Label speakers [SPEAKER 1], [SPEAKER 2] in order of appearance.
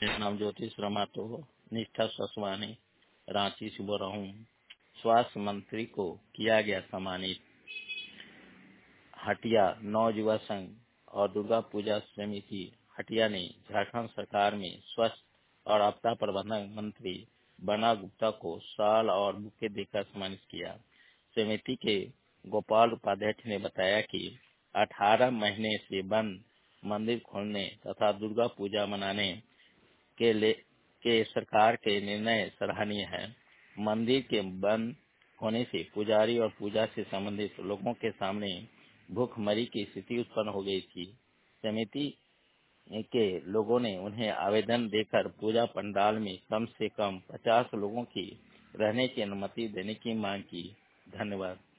[SPEAKER 1] मेरा नाम ज्योतिष रमातो निष्ठा ससवानी रांची से बोल रहा हूँ। स्वास्थ्य मंत्री को किया गया सम्मानित। हटिया नौ युवा संघ और दुर्गा पूजा समिति हटिया ने झारखंड सरकार में स्वास्थ्य और आपदा प्रबंधन मंत्री बना गुप्ता को शाल और बुके देकर सम्मानित किया। समिति के गोपाल उपाध्याय ने बताया कि 18 महीने से बंद मंदिर खोलने तथा दुर्गा पूजा मनाने के सरकार के निर्णय सराहनीय है। मंदिर के बंद होने से पुजारी और पूजा से संबंधित लोगों के सामने भूखमरी की स्थिति उत्पन्न हो गई थी। समिति के लोगों ने उन्हें आवेदन देकर पूजा पंडाल में कम से कम 50 लोगों की रहने की अनुमति देने की मांग की। धन्यवाद।